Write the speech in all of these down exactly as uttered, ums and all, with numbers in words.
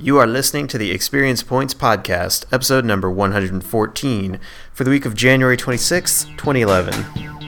You are listening to the Experience Points Podcast, episode number one hundred fourteen, for the week of January twenty-sixth, twenty eleven.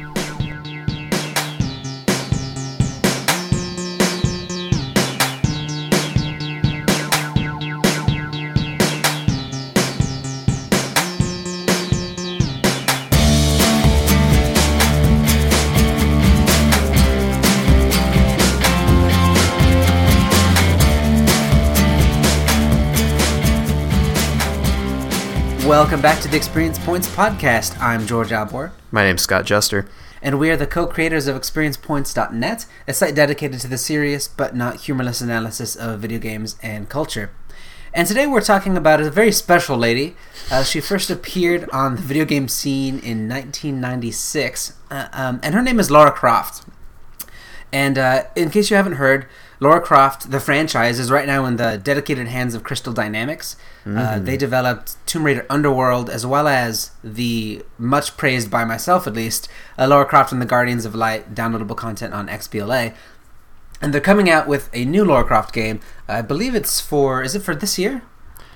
Welcome back to the Experience Points Podcast. I'm George Albor. My name's Scott Juster. And we are the co-creators of Experience Points dot net, a site dedicated to the serious but not humorless analysis of video games and culture. And today we're talking about a very special lady. Uh, she first appeared on the video game scene in nineteen ninety-six, uh, um, and her name is Lara Croft. And uh, in case you haven't heard, Lara Croft, the franchise, is right now in the dedicated hands of Crystal Dynamics. Mm-hmm. Uh, they developed Tomb Raider Underworld, as well as the much praised by myself, at least, uh, Lara Croft and the Guardians of Light downloadable content on X B L A. And they're coming out with a new Lara Croft game. I believe it's for, is it for this year?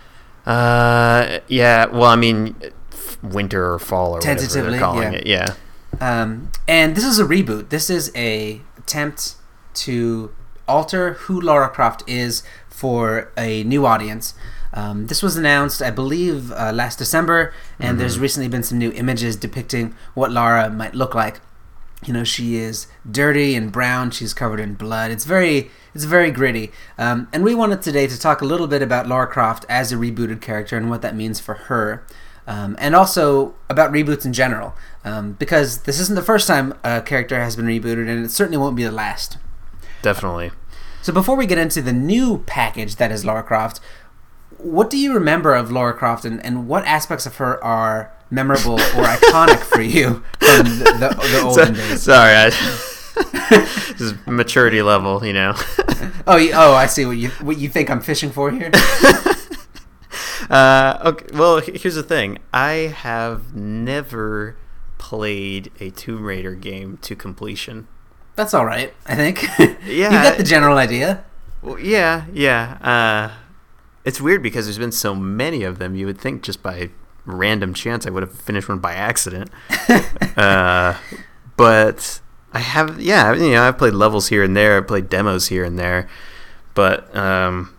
Uh, yeah, well, I mean, winter or fall or whatever they're calling yeah. it, yeah. Um, and this is a reboot. This is a attempt to alter who Lara Croft is for a new audience. Um, this was announced, I believe, uh, last December, and mm-hmm. there's recently been some new images depicting what Lara might look like. You know, she is dirty and brown. She's covered in blood. It's very, it's very gritty. Um, and we wanted today to talk a little bit about Lara Croft as a rebooted character and what that means for her, um, and also about reboots in general, um, because this isn't the first time a character has been rebooted, and it certainly won't be the last. Definitely. So before we get into the new package that is Lara Croft, what do you remember of Lara Croft, and, and what aspects of her are memorable or iconic for you from the, the, the olden so, days? Sorry, I, just maturity level, you know. oh, you, oh, I see what you what you think I'm fishing for here. uh, okay, well, here's the thing: I have never played a Tomb Raider game to completion. That's all right, I think. Yeah, you get the general idea. Well, yeah, yeah. Uh, it's weird because there's been so many of them. You would think just by random chance I would have finished one by accident. uh, but I have, yeah, you know, I've played levels here and there. I've played demos here and there, but um,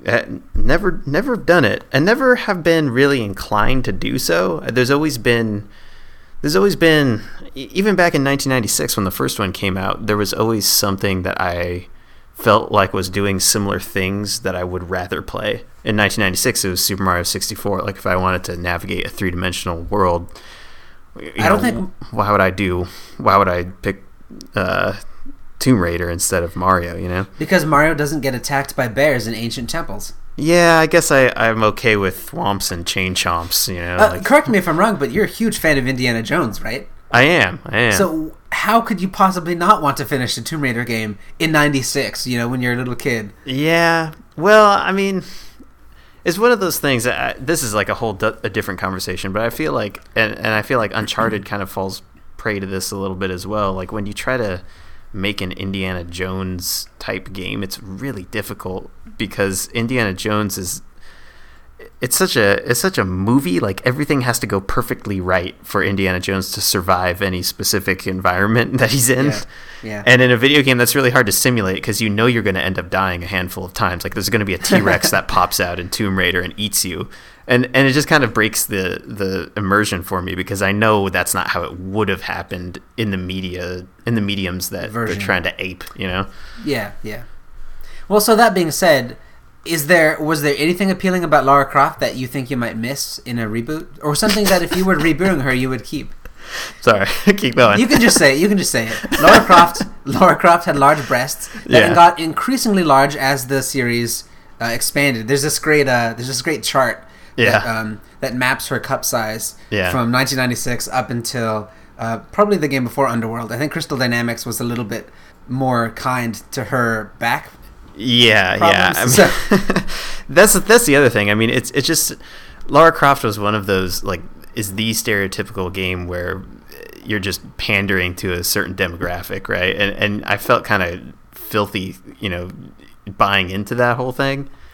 never, never done it, and never have been really inclined to do so. There's always been. There's always been, even back in nineteen ninety-six when the first one came out, there was always something that I felt like was doing similar things that I would rather play. In nineteen ninety-six, it was Super Mario sixty-four. Like, if I wanted to navigate a three-dimensional world, you I don't know, think... why would I do, why would I pick uh, Tomb Raider instead of Mario, you know? Because Mario doesn't get attacked by bears in ancient temples. Yeah, I guess I, I'm okay with thwomps and chain chomps, you know. Uh, like, correct me if I'm wrong, but you're a huge fan of Indiana Jones, right? I am, I am. So how could you possibly not want to finish the Tomb Raider game in ninety-six, you know, when you're a little kid? Yeah, well, I mean, it's one of those things that I, this is like a whole du- a different conversation, but I feel like, and, and I feel like Uncharted kind of falls prey to this a little bit as well. Like, when you try to make an Indiana Jones type game, it's really difficult because Indiana Jones is it's such a it's such a movie. Like, everything has to go perfectly right for Indiana Jones to survive any specific environment that he's in. Yeah, yeah. And in a video game, that's really hard to simulate because you know you're going to end up dying a handful of times. Like, there's going to be a T-Rex that pops out in Tomb Raider and eats you. And and it just kind of breaks the, the immersion for me because I know that's not how it would have happened in the media, in the mediums that Version. They're trying to ape, you know? Yeah, yeah. Well, so that being said, is there was there anything appealing about Lara Croft that you think you might miss in a reboot? Or something that if you were rebooting her, you would keep? Sorry, keep going. You can just say it. You can just say it. Lara Croft Lara Croft had large breasts that yeah. got increasingly large as the series uh, expanded. There's this great uh, there's this great chart Yeah. That, um, that maps her cup size yeah. from nineteen ninety-six up until uh, probably the game before Underworld. I think Crystal Dynamics was a little bit more kind to her back. Yeah, problems. yeah. I mean, that's that's the other thing. I mean, it's it's just Lara Croft was one of those, like, is the stereotypical game where you're just pandering to a certain demographic, right? And and I felt kind of filthy, you know, buying into that whole thing.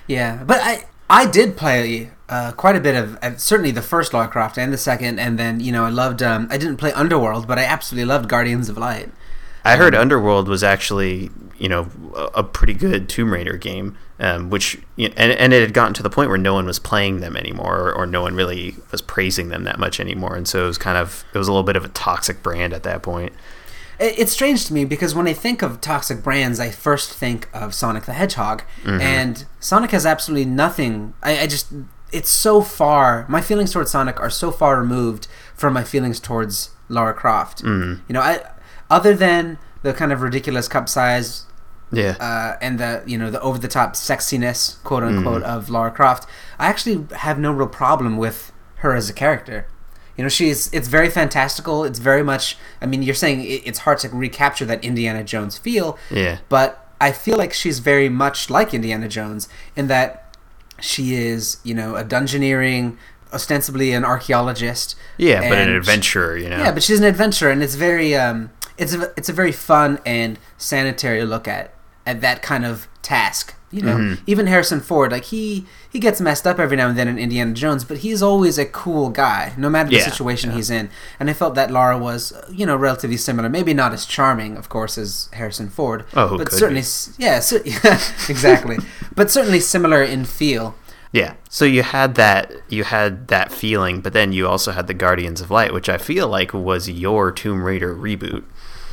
Yeah, but I I did play uh, quite a bit of uh, certainly the first Lara Croft and the second, and then you know I loved. Um, I didn't play Underworld, but I absolutely loved Guardians of Light. I heard Underworld was actually, you know, a, a pretty good Tomb Raider game, um, which you know, and and it had gotten to the point where no one was playing them anymore, or, or no one really was praising them that much anymore, and so it was kind of it was a little bit of a toxic brand at that point. It, it's strange to me because when I think of toxic brands, I first think of Sonic the Hedgehog, mm-hmm. and Sonic has absolutely nothing. I, I just it's so far. My feelings towards Sonic are so far removed from my feelings towards Lara Croft. Mm. You know, I. Other than the kind of ridiculous cup size, yeah, uh, and the you know the over the top sexiness, quote unquote, mm. of Lara Croft, I actually have no real problem with her as a character. You know, she's it's very fantastical. It's very much. I mean, you're saying it, it's hard to recapture that Indiana Jones feel. Yeah, but I feel like she's very much like Indiana Jones in that she is, you know, a dungeoneering, ostensibly an archaeologist. Yeah, but an adventurer. You know. Yeah, but she's an adventurer, and it's very. Um, It's a it's a very fun and sanitary look at at that kind of task. You know, mm-hmm. even Harrison Ford, like he he gets messed up every now and then in Indiana Jones, but he's always a cool guy, no matter the yeah, situation yeah. he's in. And I felt that Lara was, you know, relatively similar. Maybe not as charming, of course, as Harrison Ford. Oh, who but could certainly, be? yeah, so, yeah, exactly. But certainly similar in feel. Yeah. So you had that you had that feeling, but then you also had the Guardians of Light, which I feel like was your Tomb Raider reboot.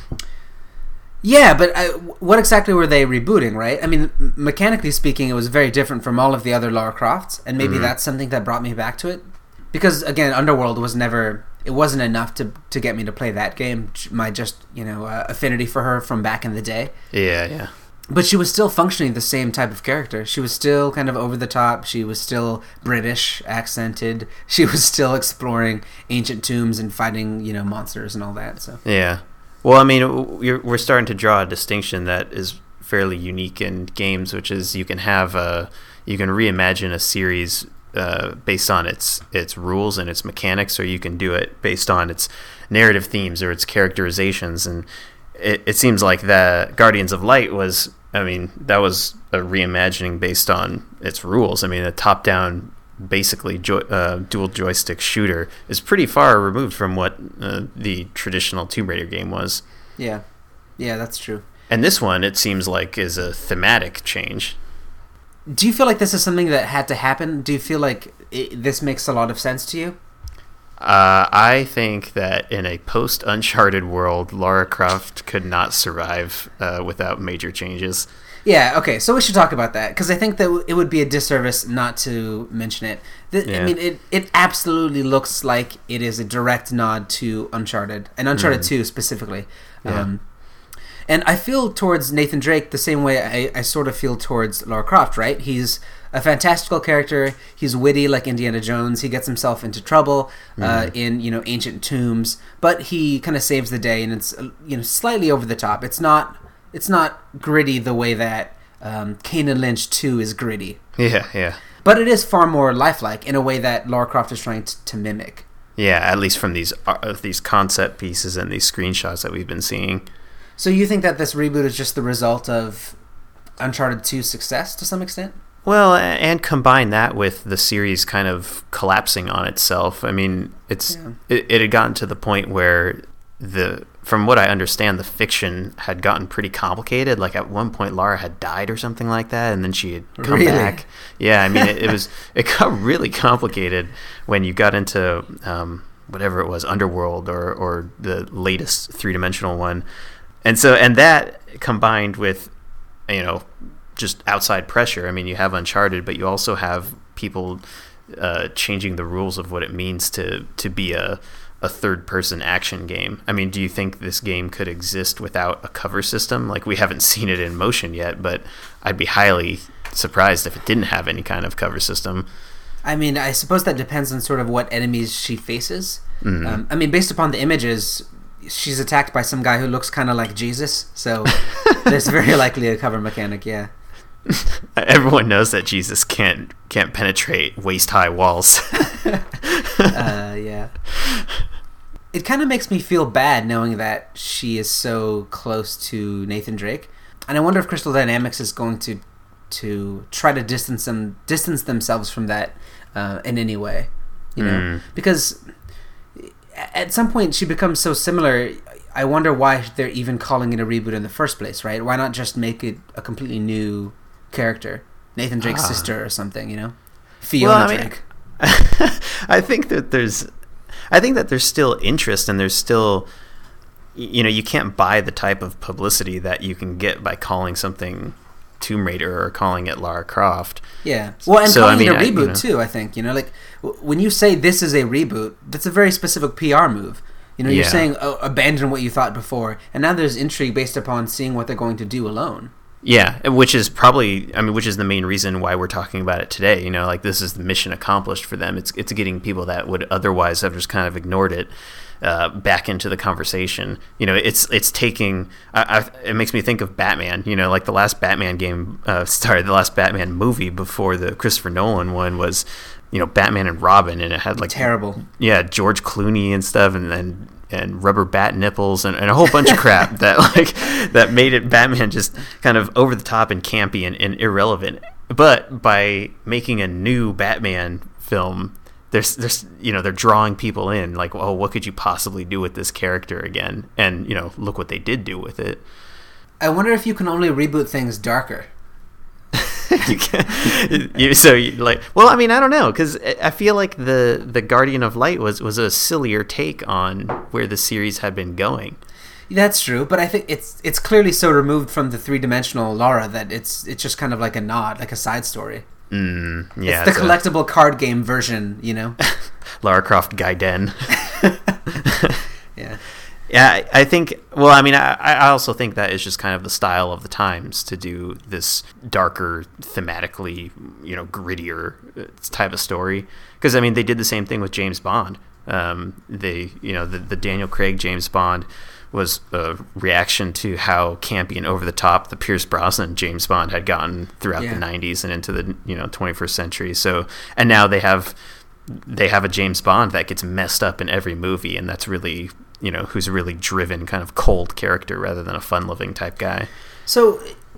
Yeah, but I, what exactly were they rebooting, right? I mean, mechanically speaking, it was very different from all of the other Lara Crofts, and maybe mm-hmm. that's something that brought me back to it. Because, again, Underworld was never... It wasn't enough to to get me to play that game. My just, you know, uh, affinity for her from back in the day. Yeah, yeah. But she was still functioning the same type of character. She was still kind of over the top. She was still British accented. She was still exploring ancient tombs and fighting, you know, monsters and all that. So yeah. Well, I mean, we're starting to draw a distinction that is fairly unique in games, which is you can have a you can reimagine a series uh, based on its its rules and its mechanics, or you can do it based on its narrative themes or its characterizations. And it, it seems like the Guardians of Light was, I mean, that was a reimagining based on its rules. I mean, a top-down, basically jo- uh, dual joystick shooter is pretty far removed from what uh, the traditional Tomb Raider game was. Yeah, yeah, that's true. And this one, it seems like, is a thematic change. Do you feel like this is something that had to happen? Do you feel like it, this makes a lot of sense to you? Uh, I think that in a post-Uncharted world, Lara Croft could not survive uh, without major changes. Yeah, okay, so we should talk about that, because I think that it would be a disservice not to mention it. The, yeah. I mean, it, it absolutely looks like it is a direct nod to Uncharted, and Uncharted mm. two specifically. Yeah. Um, and I feel towards Nathan Drake the same way I, I sort of feel towards Lara Croft, right? He's a fantastical character. He's witty like Indiana Jones. He gets himself into trouble mm. uh, in, you know, ancient tombs, but he kind of saves the day, and it's, you know, slightly over the top. It's not... It's not gritty the way that um, Kane and Lynch two is gritty. Yeah, yeah. But it is far more lifelike in a way that Lara Croft is trying to, to mimic. Yeah, at least from these uh, these concept pieces and these screenshots that we've been seeing. So you think that this reboot is just the result of Uncharted two's success to some extent? Well, and combine that with the series kind of collapsing on itself. I mean, it's yeah. it, it had gotten to the point where the... From what I understand, the fiction had gotten pretty complicated. Like at one point, Lara had died or something like that, and then she had come really? back. Yeah, I mean, it, it was it got really complicated when you got into um, whatever it was, Underworld or or the latest three dimensional one, and so and that combined with, you know, just outside pressure. I mean, you have Uncharted, but you also have people uh, changing the rules of what it means to to be a a third-person action game. I mean, do you think this game could exist without a cover system? Like, we haven't seen it in motion yet, but I'd be highly surprised if it didn't have any kind of cover system. I mean, I suppose that depends on sort of what enemies she faces. Mm-hmm. Um, I mean, based upon the images, she's attacked by some guy who looks kind of like Jesus, so there's very likely a cover mechanic, yeah. Everyone knows that Jesus can't can't penetrate waist-high walls. uh, yeah. It kind of makes me feel bad knowing that she is so close to Nathan Drake. And I wonder if Crystal Dynamics is going to to try to distance them distance themselves from that uh, in any way, you know, mm. because at some point she becomes so similar. I wonder why they're even calling it a reboot in the first place, right? Why not just make it a completely new character, Nathan Drake's ah. sister or something, you know, Fiona well, I Drake. Mean, I think that there's, I think that there's still interest, and there's still, you know, you can't buy the type of publicity that you can get by calling something Tomb Raider or calling it Lara Croft. Yeah. Well, and so, calling I mean, it a reboot I, you know, too, I think, you know, like w- when you say this is a reboot, that's a very specific P R move. You know, you're yeah. saying oh, abandon what you thought before, and now there's intrigue based upon seeing what they're going to do alone. Yeah, which is probably, I mean, which is the main reason why we're talking about it today. You know, like this is the mission accomplished for them. It's it's getting people that would otherwise have just kind of ignored it uh, back into the conversation. You know, it's it's taking. I, I, it makes me think of Batman. You know, like the last Batman game, uh, sorry, the last Batman movie before the Christopher Nolan one was, you know, Batman and Robin, and it had like terrible, yeah, George Clooney and stuff, and then and rubber bat nipples and, and a whole bunch of crap that like that made it Batman just kind of over the top and campy and, and irrelevant. But by making a new Batman film, there's there's you know they're drawing people in, like, oh, what could you possibly do with this character again? And you know, look what they did do with it. I wonder if you can only reboot things darker. you can, you, so you, like, well, I mean, I don't know, because I feel like the the Guardian of Light was was a sillier take on where the series had been going. That's true, but I think it's it's clearly so removed from the three dimensional Lara that it's it's just kind of like a nod, like a side story. Mm, yeah, it's the collectible a... card game version, you know. Lara Croft Gaiden. yeah. Yeah, I think, well, I mean, I, I also think that is just kind of the style of the times to do this darker, thematically, you know, grittier type of story. Because, I mean, they did the same thing with James Bond. Um, they, you know, the, the Daniel Craig James Bond was a reaction to how campy and over the top the Pierce Brosnan James Bond had gotten throughout yeah. the nineties and into the, you know, twenty-first century. So, and now they have, they have a James Bond that gets messed up in every movie, and that's really... you know, who's a really driven, kind of cold character rather than a fun-loving type guy. So,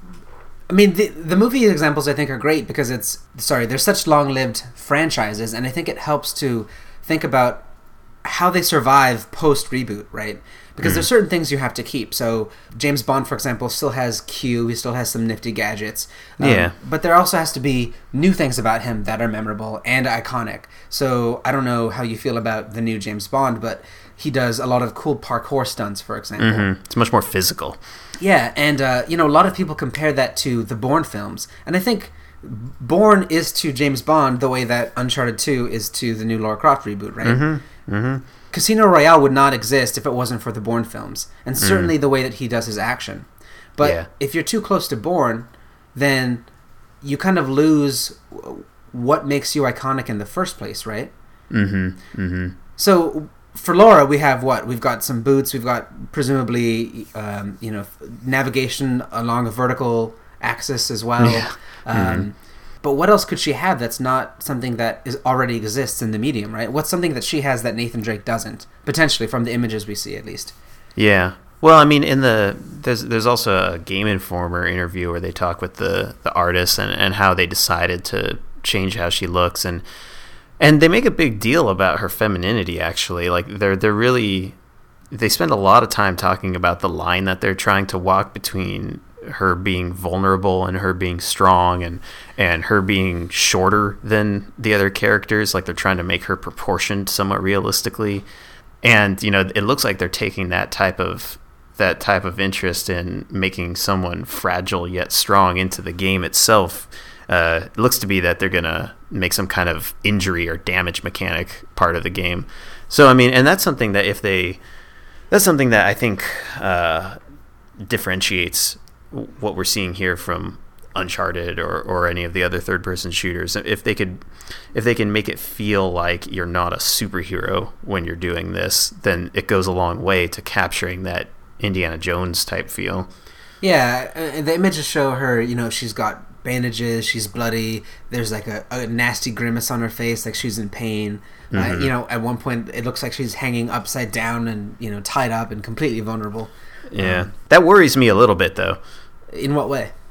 I mean, the the movie examples I think are great because it's, sorry, they're such long-lived franchises, and I think it helps to think about how they survive post-reboot, right? Because mm. there's certain things you have to keep. So, James Bond, for example, still has Q, he still has some nifty gadgets. Um, yeah. But there also has to be new things about him that are memorable and iconic. So, I don't know how you feel about the new James Bond, but... he does a lot of cool parkour stunts, for example. Mm-hmm. It's much more physical. Yeah, and uh, you know, a lot of people compare that to the Bourne films, and I think Bourne is to James Bond the way that Uncharted two is to the new Lara Croft reboot, right? Mm-hmm. Mm-hmm. Casino Royale would not exist if it wasn't for the Bourne films, and certainly mm. the way that he does his action. But yeah. if you're too close to Bourne, then you kind of lose what makes you iconic in the first place, right? Mm-hmm. Mm-hmm. So... for Laura, we have what? We've got some boots. We've got presumably, um, you know, navigation along a vertical axis as well. Yeah. Um, mm-hmm. But what else could she have that's not something that is already exists in the medium, right? What's something that she has that Nathan Drake doesn't? Potentially, from the images we see, at least. Yeah. Well, I mean, in the there's there's also a Game Informer interview where they talk with the the artist and, and how they decided to change how she looks, and. And they make a big deal about her femininity, actually. Like, they're they're really... they spend a lot of time talking about the line that they're trying to walk between her being vulnerable and her being strong, and, and her being shorter than the other characters. Like, they're trying to make her proportioned somewhat realistically. And, you know, it looks like they're taking that type of... that type of interest in making someone fragile yet strong into the game itself. Uh, it looks to be that they're going to make some kind of injury or damage mechanic part of the game. So, I mean, and that's something that if they, that's something that I think uh, differentiates what we're seeing here from Uncharted or, or any of the other third-person shooters. If they could, if they can make it feel like you're not a superhero when you're doing this, then it goes a long way to capturing that Indiana Jones type feel. Yeah, uh, the images show her, you know, she's got bandages, she's bloody, there's like a, a nasty grimace on her face, like she's in pain. Mm-hmm. Uh, you know, at one point it looks like she's hanging upside down and, you know, tied up and completely vulnerable. Yeah. Um, that worries me a little bit, though. In what way?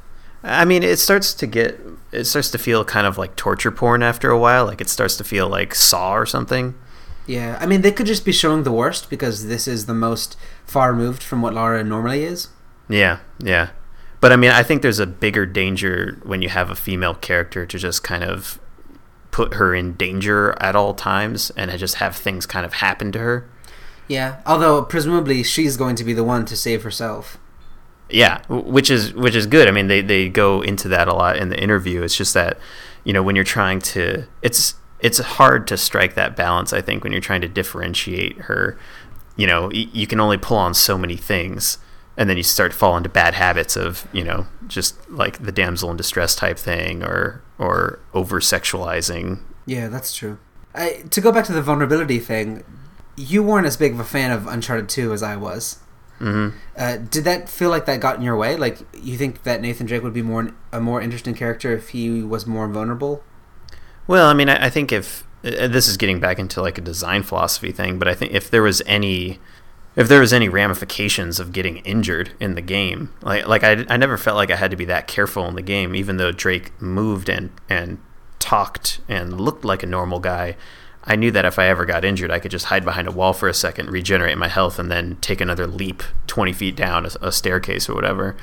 I mean, it starts to get, it starts to feel kind of like torture porn after a while. Like it starts to feel like Saw or something. Yeah, I mean, they could just be showing the worst because this is the most far removed from what Lara normally is. Yeah, yeah. But I mean, I think there's a bigger danger when you have a female character to just kind of put her in danger at all times and just have things kind of happen to her. Yeah, although presumably she's going to be the one to save herself. Yeah, which is which is good. I mean, they, they go into that a lot in the interview. It's just that, you know, when you're trying to, it's it's hard to strike that balance, I think, when you're trying to differentiate her. You know, y- you can only pull on so many things, and then you start to fall into bad habits of, you know, just like the damsel in distress type thing, or or over-sexualizing. Yeah, that's true. I, to go back to the vulnerability thing, you weren't as big of a fan of Uncharted two as I was. Mm-hmm. Uh, did that feel like that got in your way? Like, you think that Nathan Drake would be more a more interesting character if he was more vulnerable? Well, I mean, I, I think if uh, this is getting back into like a design philosophy thing, but I think if there was any, if there was any ramifications of getting injured in the game, like like I, I never felt like I had to be that careful in the game, even though Drake moved and and talked and looked like a normal guy. I knew that if I ever got injured, I could just hide behind a wall for a second, regenerate my health, and then take another leap twenty feet down a, a staircase or whatever.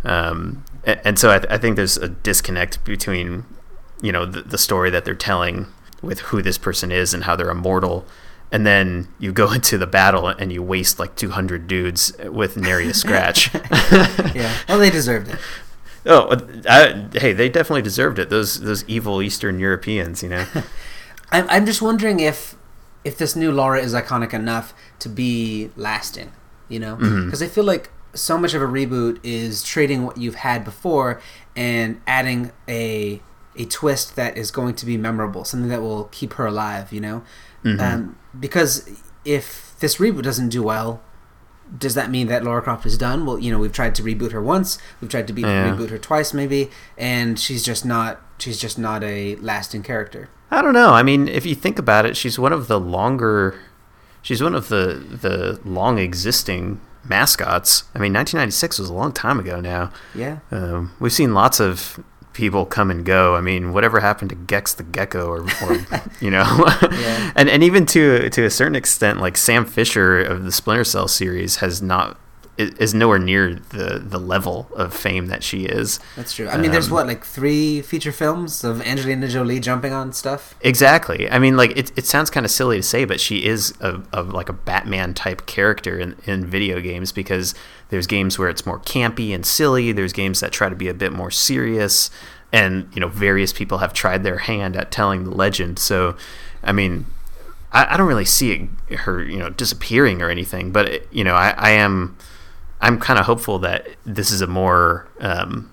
Um, and, and so I, th- I think there's a disconnect between, you know, the, the story that they're telling with who this person is and how they're immortal, and then you go into the battle and you waste like two hundred dudes with nary a scratch. Yeah, well, they deserved it. Oh, I, hey, they definitely deserved it. Those those evil Eastern Europeans, you know. I'm I'm just wondering if if this new Lara is iconic enough to be lasting, you know? Because Mm-hmm. I feel like so much of a reboot is trading what you've had before and adding a a twist that is going to be memorable, something that will keep her alive, you know? Mm-hmm. Um, because if this reboot doesn't do well, does that mean that Lara Croft is done? Well, you know, we've tried to reboot her once, we've tried to be- Yeah. reboot her twice maybe, and she's just not she's just not a lasting character. I don't know. I mean, if you think about it, she's one of the longer, she's one of the the long existing mascots. I mean, nineteen ninety-six was a long time ago now. Yeah. Um, we've seen lots of people come and go. I mean, whatever happened to Gex the Gecko, or, or you know, Yeah. and and even to to a certain extent, like Sam Fisher of the Splinter Cell series has not is nowhere near the the level of fame that she is. That's true. I mean, there's Um, what, like three feature films of Angelina Jolie jumping on stuff? Exactly. I mean, like it. It sounds kind of silly to say, but she is a, a like a Batman type character in, in video games, because there's games where it's more campy and silly. There's games that try to be a bit more serious, and you know, various people have tried their hand at telling the legend. So, I mean, I, I don't really see it, her, you know, disappearing or anything. But it, you know, I, I am. I'm kind of hopeful that this is a more, um,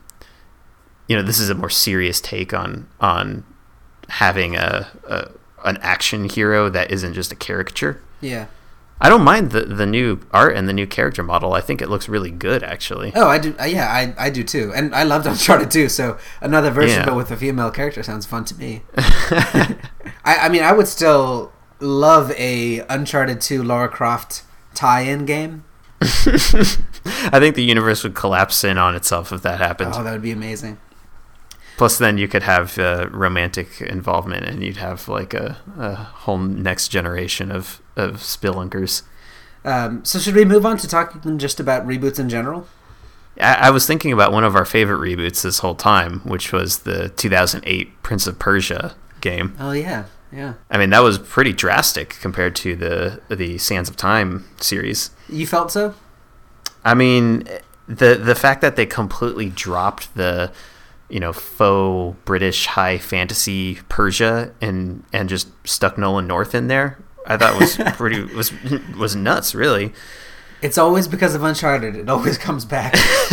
you know, this is a more serious take on on having a, a an action hero that isn't just a caricature. Yeah. I don't mind the the new art and the new character model. I think it looks really good, actually. Oh, I do. Uh, yeah, I, I do too. And I loved Uncharted too, so another version Yeah. but with a female character sounds fun to me. I, I mean, I would still love a Uncharted two Lara Croft tie-in game. I think the universe would collapse in on itself if that happened. Oh, that would be amazing. Plus, then you could have uh, romantic involvement, and you'd have like a, a whole next generation of of spelunkers. Um, so should we move on to talking just about reboots in general? I, I was thinking about one of our favorite reboots this whole time, which was the two thousand eight Prince of Persia game. Oh, yeah. Yeah. I mean, that was pretty drastic compared to the the Sands of Time series. You felt so? I mean, the the fact that they completely dropped the, you know, faux British high fantasy Persia and and just stuck Nolan North in there, I thought was pretty was was nuts, really. It's always because of Uncharted. It always comes back.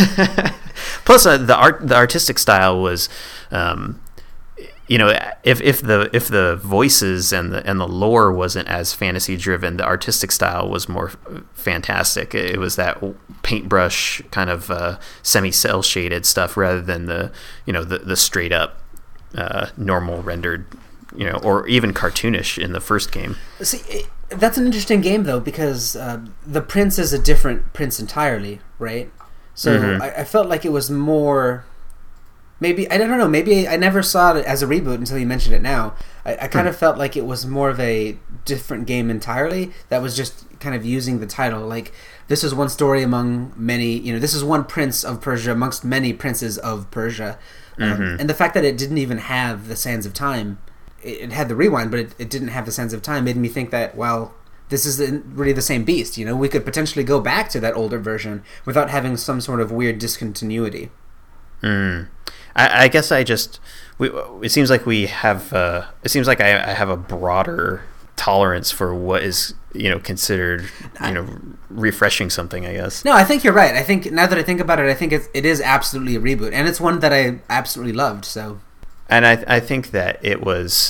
Plus, uh, the art the artistic style was. Um, You know, if if the if the voices and the and the lore wasn't as fantasy driven, the artistic style was more fantastic. It was that paintbrush kind of uh, semi cel shaded stuff rather than the you know the the straight up uh, normal rendered, you know, or even cartoonish in the first game. See, it, that's an interesting game though, because uh, the prince is a different prince entirely, right? So Mhm. I, I felt like it was more. Maybe, I don't know, maybe I never saw it as a reboot until you mentioned it now. I, I kind hmm. of felt like it was more of a different game entirely that was just kind of using the title. Like, this is one story among many, you know, this is one prince of Persia amongst many princes of Persia. Um, mm-hmm. And the fact that it didn't even have the Sands of Time, it, it had the rewind, but it, it didn't have the Sands of Time, made me think that, well, this is really the same beast. You know, we could potentially go back to that older version without having some sort of weird discontinuity. Mm. I, I guess I just, we, it seems like we have, uh, it seems like I, I have a broader tolerance for what is, you know, considered, you know, refreshing something, I guess. No, I think you're right. I think, now that I think about it, I think it, it is absolutely a reboot, and it's one that I absolutely loved, so. And I I think that it was,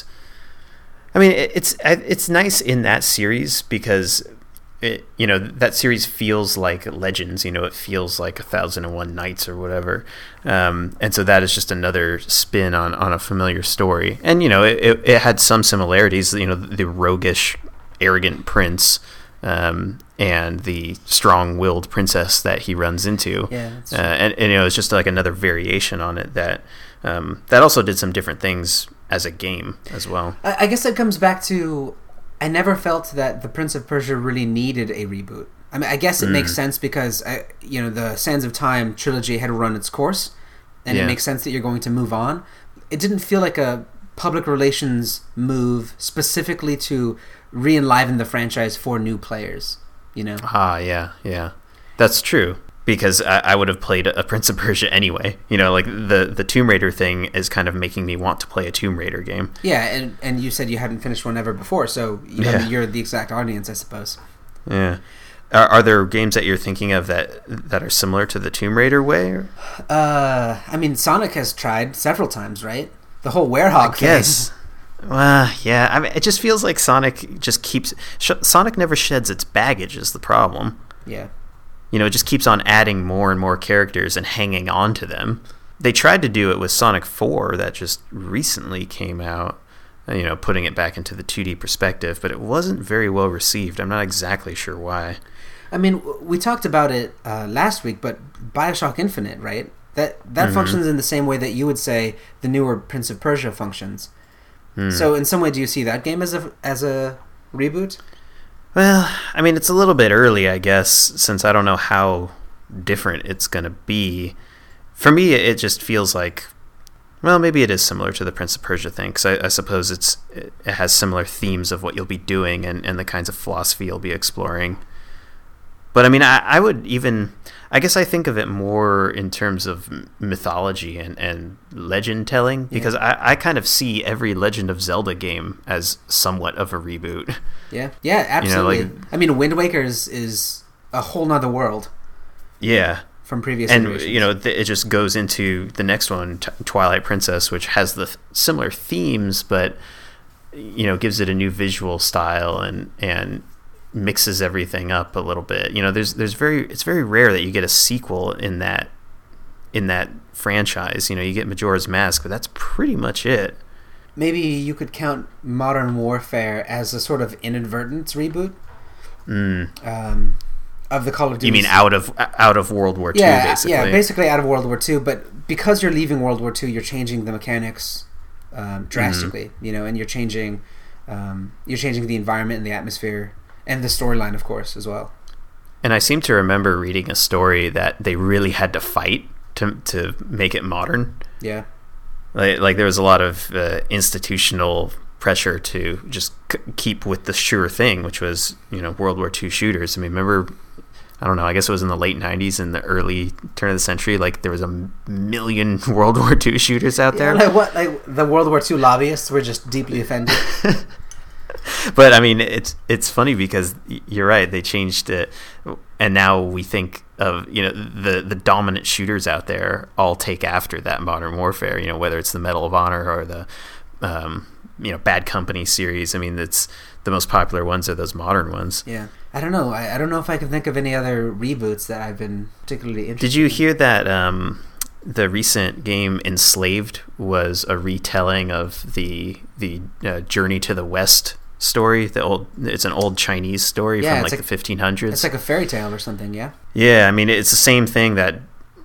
I mean, it, it's it's nice in that series because, it, you know, that series feels like Legends, you know, it feels like A Thousand and One Nights or whatever. Um, and so that is just another spin on, on a familiar story. And, you know, it, it, it had some similarities, you know, the roguish, arrogant prince um, and the strong-willed princess that he runs into. Yeah, that's uh, and, and, you know, it's just like another variation on it that um, that also did some different things as a game as well. I, I guess it comes back to, I never felt that the Prince of Persia really needed a reboot. I mean, I guess it mm. makes sense because, I, you know, the Sands of Time trilogy had run its course, and yeah. it makes sense that you're going to move on. It didn't feel like a public relations move specifically to re-enliven the franchise for new players, you know? Ah, yeah, yeah. That's true. Because I, I would have played a Prince of Persia anyway. You know, like the, the Tomb Raider thing is kind of making me want to play a Tomb Raider game. Yeah, and, and you said you hadn't finished one ever before, so you know, yeah. you're the exact audience, I suppose. Yeah. Are, are there games that you're thinking of that that are similar to the Tomb Raider way? Or? Uh, I mean, Sonic has tried several times, right? The whole Werehog thing. Yes. Well, yeah. I mean, it just feels like Sonic just keeps... Sh- Sonic never sheds its baggage is the problem. Yeah. You know, it just keeps on adding more and more characters and hanging on to them. They tried to do it with Sonic four that just recently came out, you know, putting it back into the two D perspective, but it wasn't very well received. I'm not exactly sure why. I mean, we talked about it uh, last week, but Bioshock Infinite, right? That that mm-hmm. functions in the same way that you would say the newer Prince of Persia functions. Mm. So in some way, do you see that game as a as a reboot? Well, I mean, it's a little bit early, I guess, since I don't know how different it's going to be. For me, it just feels like, well, maybe it is similar to the Prince of Persia thing, because I, I suppose it's it has similar themes of what you'll be doing and, and the kinds of philosophy you'll be exploring. But, I mean, I, I would even... I guess I think of it more in terms of mythology and, and legend telling, because yeah. I, I kind of see every Legend of Zelda game as somewhat of a reboot. Yeah, yeah, absolutely. You know, like, I mean, Wind Waker is, is a whole nother world. Yeah. From previous and, generations. You know, th- it just goes into the next one, T- Twilight Princess, which has the th- similar themes, but, you know, gives it a new visual style and... and mixes everything up a little bit. You know, there's there's very it's very rare that you get a sequel in that in that franchise. You know, you get Majora's Mask, but that's pretty much it. Maybe you could count Modern Warfare as a sort of inadvertent reboot mm. um, of the Call of Duty. You mean out of out of World War yeah, Two, basically? Yeah, basically out of World War Two. But because you're leaving World War Two, you're changing the mechanics um, drastically. Mm-hmm. You know, and you're changing um, you're changing the environment and the atmosphere. And the storyline, of course, as well. And I seem to remember reading a story that they really had to fight to to make it modern. Yeah. Like, like there was a lot of uh, institutional pressure to just c- keep with the sure thing, which was, you know, World War Two shooters. I mean, remember, I don't know, I guess it was in the late nineties, in the early turn of the century, like there was a million World War Two shooters out there. Yeah, like what? Like the World War Two lobbyists were just deeply offended. But I mean, it's it's funny because you're right. They changed it, and now we think of, you know, the the dominant shooters out there all take after that Modern Warfare. You know, whether it's the Medal of Honor or the um, you know Bad Company series. I mean, it's the most popular ones are those modern ones. Yeah, I don't know. I, I don't know if I can think of any other reboots that I've been particularly interested. Did you hear that? Um, the recent game Enslaved was a retelling of the the uh, Journey to the West story. The old it's an old Chinese story yeah, from like, like the fifteen hundreds. It's like a fairy tale or something. Yeah. Yeah, I mean, it's the same thing that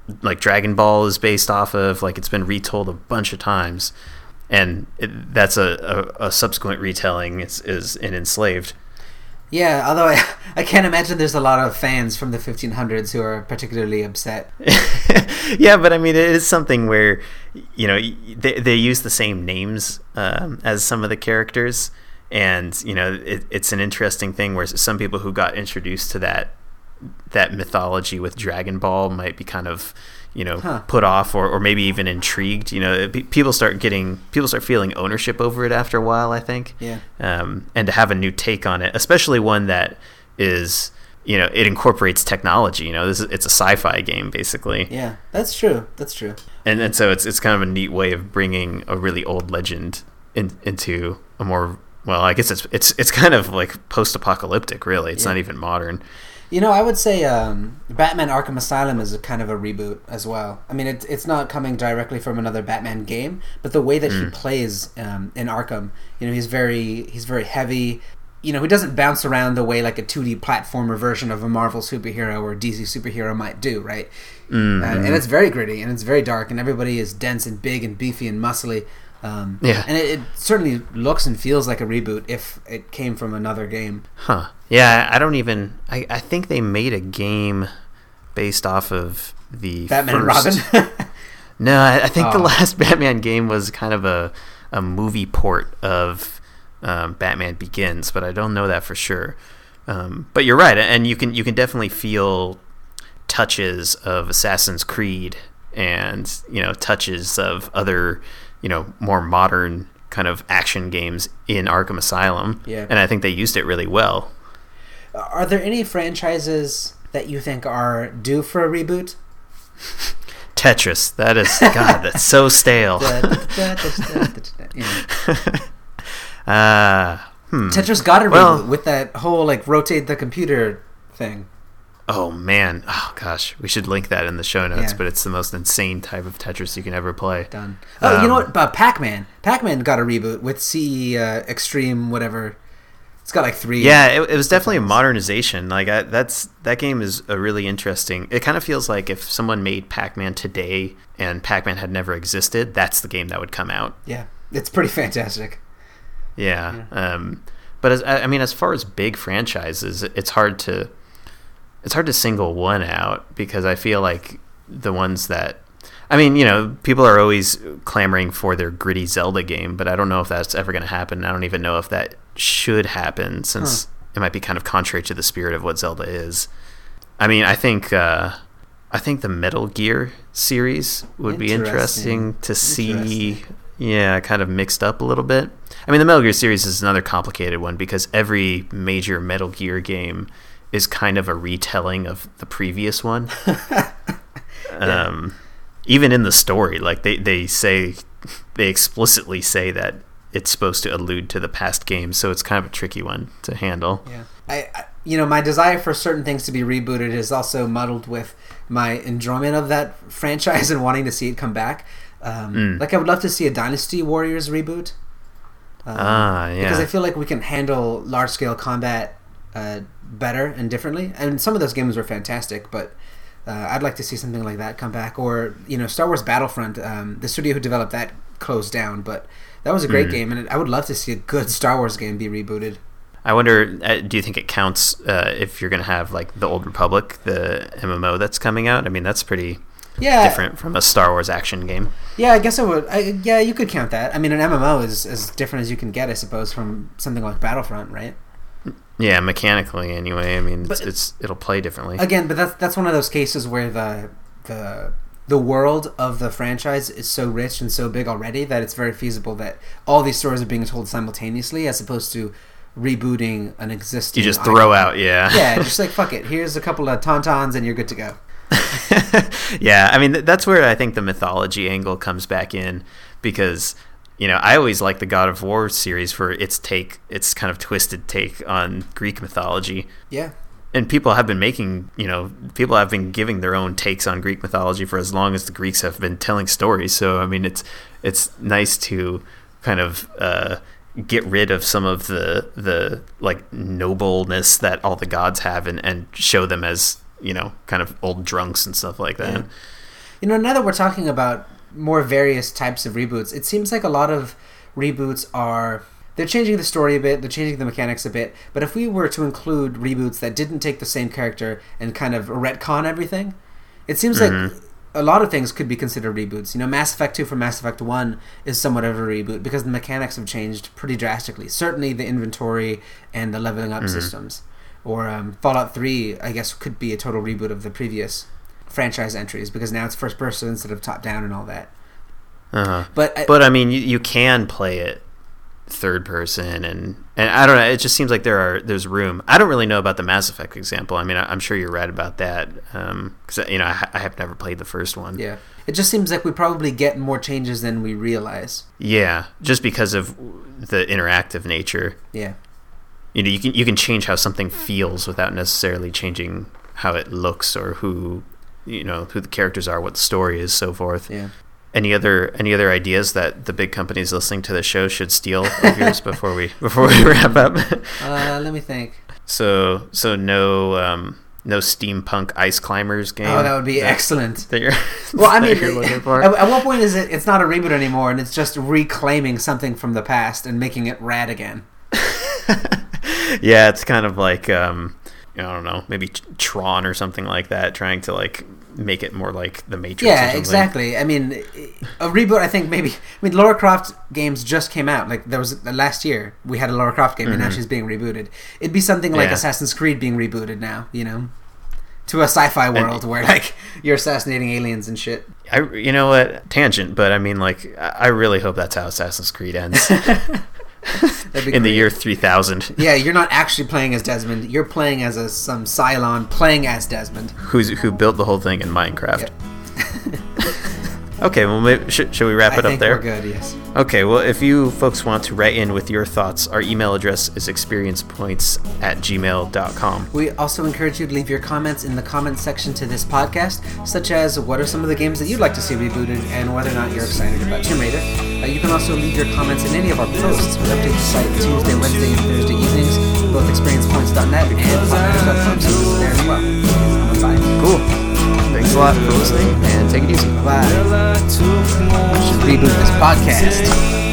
like Dragon Ball is based off of. Like, it's been retold a bunch of times, and it, that's a, a, a subsequent retelling is, is in Enslaved. Yeah, although I, I can't imagine there's a lot of fans from the fifteen hundreds who are particularly upset. Yeah, but I mean, it is something where, you know, they, they use the same names um, as some of the characters, and, you know, it, it's an interesting thing where some people who got introduced to that that mythology with Dragon Ball might be kind of, you know, huh. put off or, or maybe even intrigued. You know, people start getting people start feeling ownership over it after a while, I think. Yeah. Um, and to have a new take on it, especially one that is, you know, it incorporates technology. You know, this is, it's a sci-fi game basically. Yeah, that's true. That's true. And and so it's it's kind of a neat way of bringing a really old legend in, into a more, well, I guess it's it's it's kind of like post-apocalyptic, really. It's yeah. not even modern. You know, I would say um, Batman Arkham Asylum is a kind of a reboot as well. I mean, it, it's not coming directly from another Batman game, but the way that mm. he plays um, in Arkham, you know, he's very he's very heavy. You know, he doesn't bounce around the way like a two D platformer version of a Marvel superhero or D C superhero might do, right? Mm-hmm. Uh, and it's very gritty, and it's very dark, and everybody is dense and big and beefy and muscly. Um, yeah. And it, it certainly looks and feels like a reboot if it came from another game. Huh. Yeah, I don't even... I, I think they made a game based off of the Batman first... and Robin? No, I, I think oh. the last Batman game was kind of a, a movie port of um, Batman Begins, but I don't know that for sure. Um, but you're right, and you can you can definitely feel touches of Assassin's Creed and, you know, touches of other... you know, more modern kind of action games in Arkham Asylum. Yeah. And I think they used it really well. Are there any franchises that you think are due for a reboot? Tetris. That is, God, that's so stale. uh, hmm. Tetris got a reboot well, with that whole, like, rotate the computer thing. Oh, man. Oh, gosh. We should link that in the show notes, yeah. but it's the most insane type of Tetris you can ever play. Done. Oh, um, you know what? Uh, Pac-Man. Pac-Man got a reboot with C E uh, Extreme whatever. It's got like three. Yeah, it, it was definitely a modernization. Like I, that's that game is a really interesting. It kind of feels like if someone made Pac-Man today and Pac-Man had never existed, that's the game that would come out. Yeah, it's pretty fantastic. Yeah. yeah. Um, but as, I mean, as far as big franchises, it's hard to... It's hard to single one out because I feel like the ones that... I mean, you know, people are always clamoring for their gritty Zelda game, but I don't know if that's ever going to happen. I don't even know if that should happen since huh. it might be kind of contrary to the spirit of what Zelda is. I mean, I think uh, I think the Metal Gear series would be interesting to see, interesting. yeah, kind of mixed up a little bit. I mean, the Metal Gear series is another complicated one because every major Metal Gear game is kind of a retelling of the previous one. yeah. Um, even in the story, like they, they say, they explicitly say that it's supposed to allude to the past games, so it's kind of a tricky one to handle. Yeah, I, I you know, my desire for certain things to be rebooted is also muddled with my enjoyment of that franchise and wanting to see it come back. Um, mm. Like I would love to see a Dynasty Warriors reboot. Um, ah, yeah. Because I feel like we can handle large scale combat uh, better and differently, and some of those games were fantastic, but uh, I'd like to see something like that come back. Or, you know, Star Wars Battlefront, um, the studio who developed that closed down, but that was a great mm. game, and I would love to see a good Star Wars game be rebooted. I wonder, uh, do you think it counts uh, if you're going to have like the Old Republic, the M M O that's coming out? I mean, that's pretty yeah. different from a Star Wars action game. Yeah, I guess I would. I, yeah, you could count that. I mean, an M M O is as different as you can get, I suppose, from something like Battlefront, right? Yeah, mechanically anyway. I mean, it's, but, it's it'll play differently. Again, but that's that's one of those cases where the the the world of the franchise is so rich and so big already that it's very feasible that all these stories are being told simultaneously, as opposed to rebooting an existing. You just throw out, yeah. Yeah, just like fuck it. Here's a couple of tauntauns and you're good to go. Yeah, I mean that's where I think the mythology angle comes back in, because you know, I always like the God of War series for its take, its kind of twisted take on Greek mythology. Yeah. And people have been making, you know, people have been giving their own takes on Greek mythology for as long as the Greeks have been telling stories. So, I mean, it's it's nice to kind of uh, get rid of some of the, the like, nobleness that all the gods have and, and show them as, you know, kind of old drunks and stuff like that. Yeah. You know, now that we're talking about more various types of reboots, it seems like a lot of reboots are... They're changing the story a bit, they're changing the mechanics a bit, but if we were to include reboots that didn't take the same character and kind of retcon everything, it seems mm-hmm. like a lot of things could be considered reboots. You know, Mass Effect two from Mass Effect one is somewhat of a reboot because the mechanics have changed pretty drastically. Certainly the inventory and the leveling up mm-hmm. systems. Or um, Fallout three, I guess, could be a total reboot of the previous franchise entries because now it's first person instead of top down and all that. Uh-huh. But, I, but I mean, you, you can play it third person, and and I don't know, it just seems like there are there's room. I don't really know about the Mass Effect example. I mean, I, I'm sure you're right about that, um because you know I, I have never played the first one. Yeah, it just seems like we probably get more changes than we realize. Yeah, just because of the interactive nature. Yeah, you know, you can you can change how something feels without necessarily changing how it looks or who you know who the characters are, what the story is, so forth. Yeah. Any other any other ideas that the big companies listening to the show should steal of yours before we before we wrap up? uh, let me think. So so no um, no steampunk ice climbers game. Oh, that would be that, excellent. That you're well, I mean, you're looking for. At, at what point is it? It's not a reboot anymore, and it's just reclaiming something from the past and making it rad again. Yeah, it's kind of like um, I don't know, maybe Tron or something like that, trying to like make it more like the Matrix. Yeah, exactly. I mean, a reboot. I think maybe. I mean, Lara Croft games just came out. Like there was last year, we had a Lara Croft game, mm-hmm. and now she's being rebooted. It'd be something like yeah. Assassin's Creed being rebooted now. You know, to a sci-fi world and, where like you're assassinating aliens and shit. I, you know what? Tangent, but I mean, like, I really hope that's how Assassin's Creed ends. In great. The year three thousand. Yeah, you're not actually playing as Desmond. You're playing as a, some Cylon playing as Desmond. Who's Who built the whole thing in Minecraft. Yep. Okay, well, maybe, should, should we wrap I it up there? We're good, yes. Okay, well, if you folks want to write in with your thoughts, our email address is experiencepoints at gmail dot com. We also encourage you to leave your comments in the comments section to this podcast, such as what are some of the games that you'd like to see rebooted and whether or not you're excited about Tomb Raider. Uh, you can also leave your comments in any of our posts. We update the site Tuesday, Wednesday, and Thursday evenings, both experience points dot net and podmatters dot com, so it's there as well. Bye. Cool. Thanks a lot for listening, and take it easy. Bye. We should reboot this podcast.